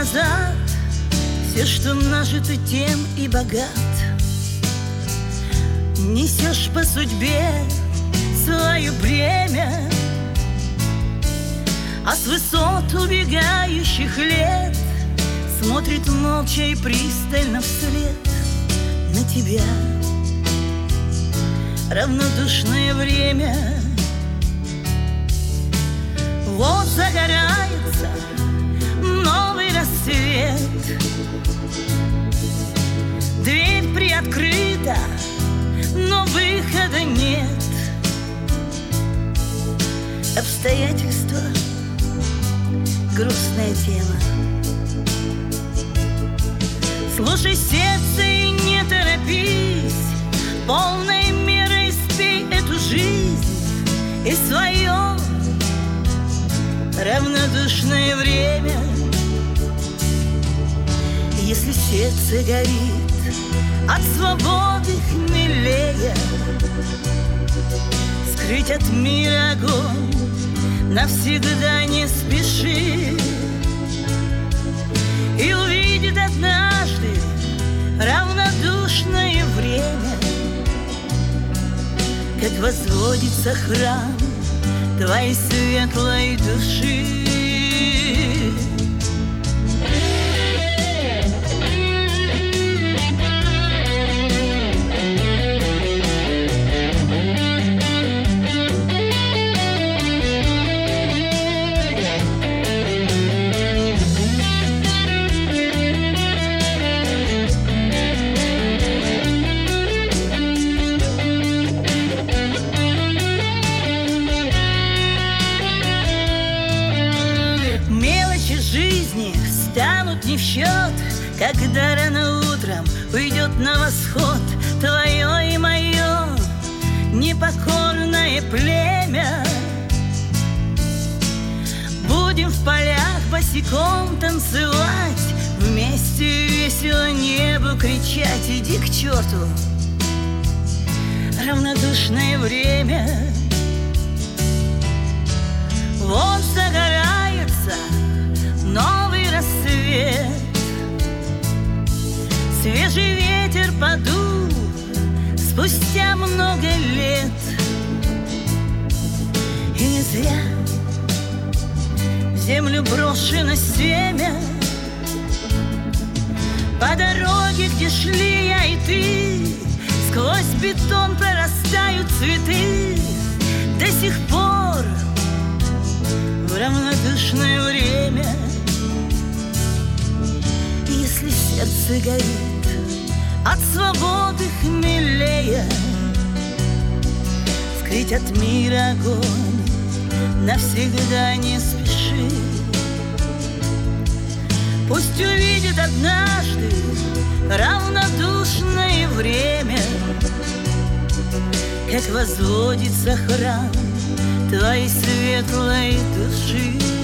назад все, что нажито, тем и богат. Несешь по судьбе свое бремя, а с высот убегающих лет смотрит молча и пристально вслед на тебя равнодушное время. Вот загорается новый рассвет, дверь приоткрыта, но выхода нет. Обстоятельства — грустная тема. Слушай сердце и не торопись, полной мерой спей эту жизнь и свое равнодушное время. Если сердце горит от свободы хмелея, скрыть от мира огонь навсегда не спеши, и увидит однажды равнодушное время, как возводится храм твоей светлой души. Станут не в счет, когда рано утром уйдет на восход твое и мое непокорное племя. Будем в полях босиком танцевать, вместе весело небу кричать: иди к черту, равнодушное время. Вот загорается новый рассвет, свежий ветер подул спустя много лет. И не зря в землю брошено семя, по дороге, где шли я и ты, сквозь бетон прорастают цветы. До сих пор в равнодушное время, если сердце горит от свободы хмелея, скрыть от мира огонь навсегда не спеши. Пусть увидит однажды равнодушное время, как возводится храм твоей светлой души.